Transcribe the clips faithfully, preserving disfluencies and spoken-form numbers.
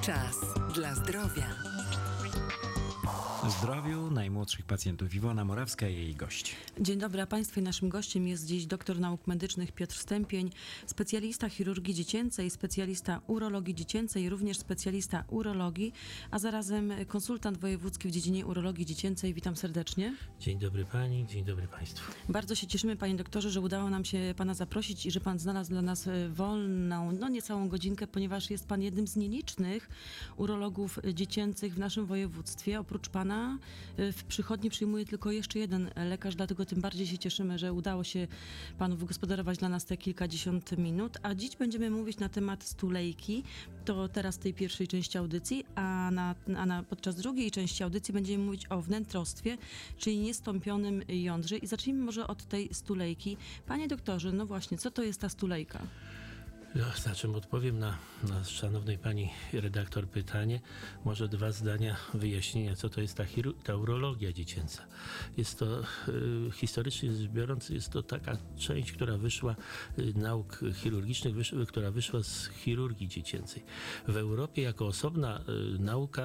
Czas dla zdrowia. Zdrowiu najmłodszych pacjentów. Iwona Morawska i jej gość. Dzień dobry, a Państwu i naszym gościem jest dziś doktor nauk medycznych Piotr Stępień, specjalista chirurgii dziecięcej, specjalista urologii dziecięcej, również specjalista urologii, a zarazem konsultant wojewódzki w dziedzinie urologii dziecięcej. Witam serdecznie. Dzień dobry Pani, dzień dobry Państwu. Bardzo się cieszymy, Panie doktorze, że udało nam się Pana zaprosić i że Pan znalazł dla nas wolną, no niecałą godzinkę, ponieważ jest Pan jednym z nielicznych urologów dziecięcych w naszym województwie. Oprócz Pana w przychodni przyjmuje tylko jeszcze jeden lekarz, dlatego tym bardziej się cieszymy, że udało się Panu wygospodarować dla nas te kilkadziesiąt minut. A dziś będziemy mówić na temat stulejki. To teraz tej pierwszej części audycji, a, na, a na, podczas drugiej części audycji będziemy mówić o wnętrostwie, czyli niestąpionym jądrze. I zacznijmy może od tej stulejki. Panie doktorze, no właśnie, co to jest ta stulejka? No, znaczy odpowiem na, na szanownej pani redaktor pytanie. Może dwa zdania wyjaśnienia, co to jest ta, chiru- ta urologia dziecięca. Jest to, y, historycznie rzecz biorąc, jest to taka część, która wyszła, y, nauk chirurgicznych, wysz, która wyszła z chirurgii dziecięcej. W Europie jako osobna y, nauka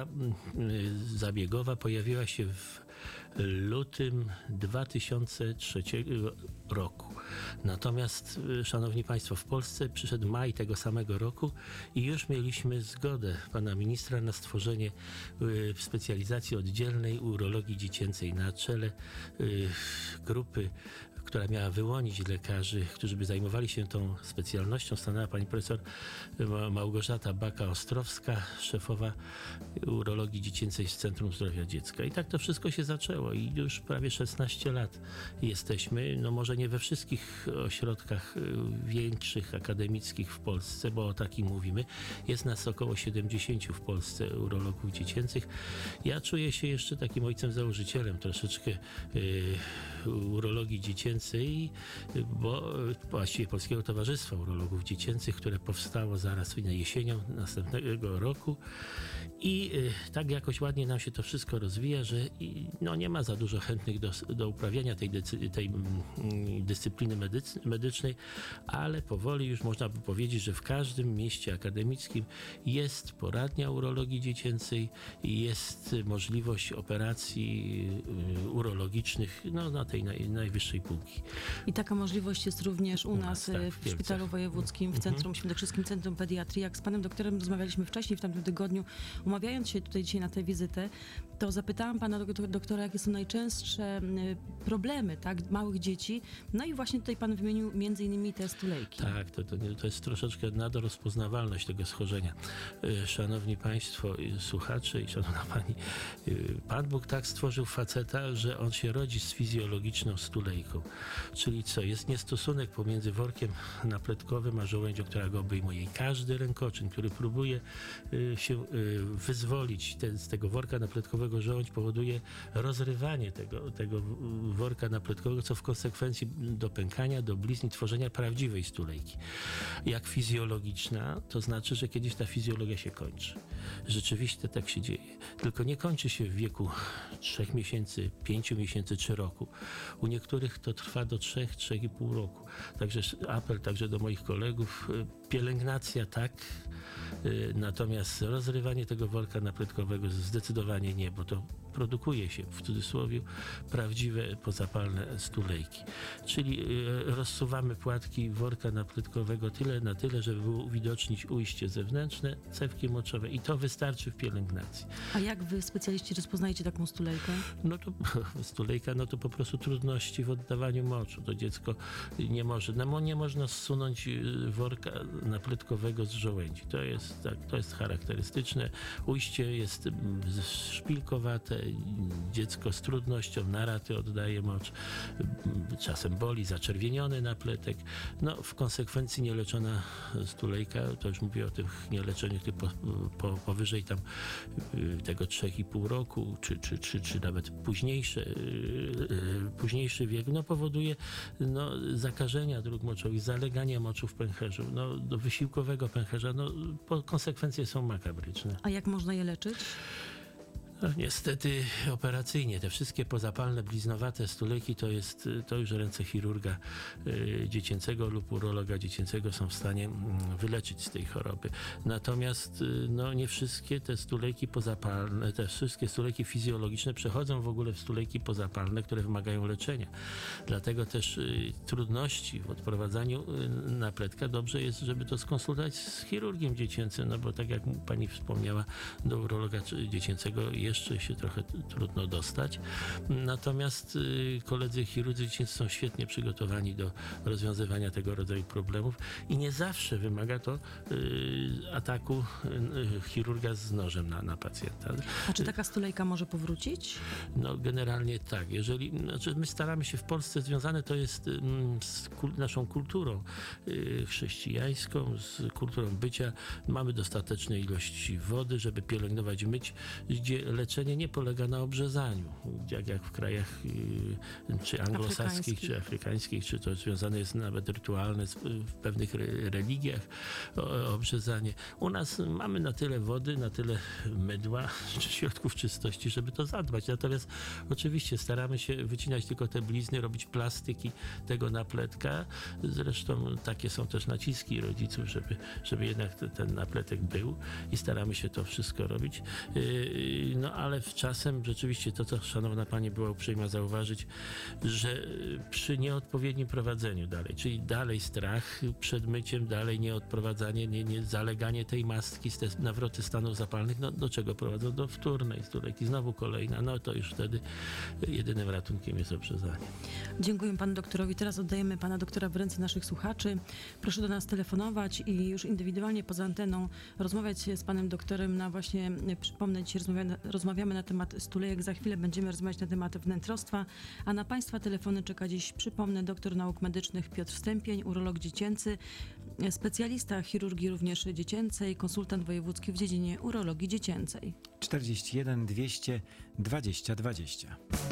y, zabiegowa pojawiła się w lutym dwa tysiące trzeciego roku. Natomiast, szanowni państwo, w Polsce przyszedł maj tego samego roku i już mieliśmy zgodę pana ministra na stworzenie y, specjalizacji oddzielnej urologii dziecięcej na czele y, grupy, która miała wyłonić lekarzy, którzy by zajmowali się tą specjalnością. Stanęła pani profesor Małgorzata Baka-Ostrowska, szefowa urologii dziecięcej z Centrum Zdrowia Dziecka. I tak to wszystko się zaczęło i już prawie szesnaście lat jesteśmy, no może nie we wszystkich ośrodkach większych, akademickich w Polsce, bo o takim mówimy. Jest nas około siedemdziesięciu w Polsce urologów dziecięcych. Ja czuję się jeszcze takim ojcem założycielem troszeczkę yy, urologii dziecięcej, bo właściwie Polskiego Towarzystwa Urologów Dziecięcych, które powstało zaraz jesienią następnego roku i y, tak jakoś ładnie nam się to wszystko rozwija, że y, no, nie ma za dużo chętnych do, do uprawiania tej, decy, tej y, dyscypliny medycy, medycznej, ale powoli już można by powiedzieć, że w każdym mieście akademickim jest poradnia urologii dziecięcej i jest możliwość operacji y, urologicznych no, na tej naj, najwyższej półki. I taka możliwość jest również u, u nas, nas tak, w, w Szpitalu Wojewódzkim, w Centrum, mm-hmm. Świętokrzyskim Centrum Pediatrii. Jak z panem doktorem rozmawialiśmy wcześniej w tamtym tygodniu, umawiając się tutaj dzisiaj na tę wizytę, to zapytałam pana doktora, jakie są najczęstsze problemy, tak, małych dzieci. No i właśnie tutaj pan wymienił między innymi te stulejki. Tak, to, to, to jest troszeczkę nadorozpoznawalność tego schorzenia. Szanowni państwo, słuchacze i szanowna pani, Pan Bóg tak stworzył faceta, że on się rodzi z fizjologiczną stulejką. Czyli co? Jest niestosunek pomiędzy workiem napletkowym a żołędzią, która go obejmuje. I każdy rękoczyn, który próbuje y, się y, wyzwolić te, z tego worka napletkowego, żołądź powoduje rozrywanie tego, tego worka napletkowego, co w konsekwencji do pękania, do blizn, tworzenia prawdziwej stulejki. Jak fizjologiczna, to znaczy, że kiedyś ta fizjologia się kończy. Rzeczywiście tak się dzieje. Tylko nie kończy się w wieku trzech miesięcy, pięciu miesięcy czy roku. U niektórych to trwa do trzech, trzech i pół roku. Także apel także do moich kolegów, pielęgnacja tak, natomiast rozrywanie tego worka napletkowego zdecydowanie nie, bo to produkuje się, w cudzysłowie, prawdziwe pozapalne stulejki. Czyli rozsuwamy płatki worka napletkowego tyle na tyle, żeby było uwidocznić ujście zewnętrzne, cewki moczowe i to wystarczy w pielęgnacji. A jak wy specjaliści rozpoznajecie taką stulejkę? No to stulejka, no to po prostu trudności w oddawaniu moczu. To dziecko nie może, no nie można zsunąć worka napletkowego z żołędzi. To jest, tak, to jest charakterystyczne. Ujście jest szpilkowate, dziecko z trudnością na raty oddaje mocz, czasem boli, zaczerwieniony napletek. No w konsekwencji nieleczona stulejka, to już mówię o tych nieleczeniu po, po, powyżej tam tego trzech i pół roku, czy, czy, czy, czy nawet późniejsze, późniejszy wiek, no powoduje no, zakażenia dróg moczowych, zalegania moczu w pęcherzu, no, do wysiłkowego pęcherza, no konsekwencje są makabryczne. A jak można je leczyć? No, niestety operacyjnie te wszystkie pozapalne, bliznowate stuleki to jest, to już ręce chirurga y, dziecięcego lub urologa dziecięcego są w stanie mm, wyleczyć z tej choroby. Natomiast y, no, nie wszystkie te stuleki pozapalne, te wszystkie stuleki fizjologiczne przechodzą w ogóle w stuleki pozapalne, które wymagają leczenia. Dlatego też y, trudności w odprowadzaniu y, napletka dobrze jest, żeby to skonsultować z chirurgiem dziecięcym, no bo tak jak pani wspomniała, do urologa dziecięcego jeszcze się trochę t- trudno dostać. Natomiast y, koledzy chirurdzy dziecięcy są świetnie przygotowani do rozwiązywania tego rodzaju problemów i nie zawsze wymaga to y, ataku y, chirurga z nożem na, na pacjenta. A czy taka stulejka może powrócić? No generalnie tak. Jeżeli, znaczy my staramy się w Polsce, związane to jest mm, z kul- naszą kulturą y, chrześcijańską, z kulturą bycia. Mamy dostateczne ilości wody, żeby pielęgnować, myć, gdzie leczenie nie polega na obrzezaniu, jak, jak w krajach y, czy anglosaskich, Afrykańskich. czy afrykańskich, czy to związane jest nawet rytualne z, w pewnych re, religiach o, obrzezanie. U nas mamy na tyle wody, na tyle mydła, czy środków czystości, żeby to zadbać. Natomiast oczywiście staramy się wycinać tylko te blizny, robić plastyki tego napletka. Zresztą takie są też naciski rodziców, żeby, żeby jednak te, ten napletek był i staramy się to wszystko robić. Yy, no ale czasem rzeczywiście to, co szanowna pani była uprzejma zauważyć, że przy nieodpowiednim prowadzeniu dalej, czyli dalej strach przed myciem, dalej nieodprowadzanie, nie, nie zaleganie tej mastki, te nawroty stanów zapalnych, no do czego prowadzą? Do wtórnej stuleki, znowu kolejna, no to już wtedy jedynym ratunkiem jest obrzezanie. Dziękuję panu doktorowi. Teraz oddajemy pana doktora w ręce naszych słuchaczy. Proszę do nas telefonować i już indywidualnie poza anteną rozmawiać z panem doktorem na właśnie, przypomnę, dzisiaj rozmawiamy, rozmawiamy na temat stulejek, za chwilę będziemy rozmawiać na temat wnętrostwa, a na państwa telefony czeka dziś, przypomnę, doktor nauk medycznych Piotr Stępień, urolog dziecięcy, specjalista chirurgii również dziecięcej, konsultant wojewódzki w dziedzinie urologii dziecięcej. czterdzieści jeden dwieście dwadzieścia dwadzieścia.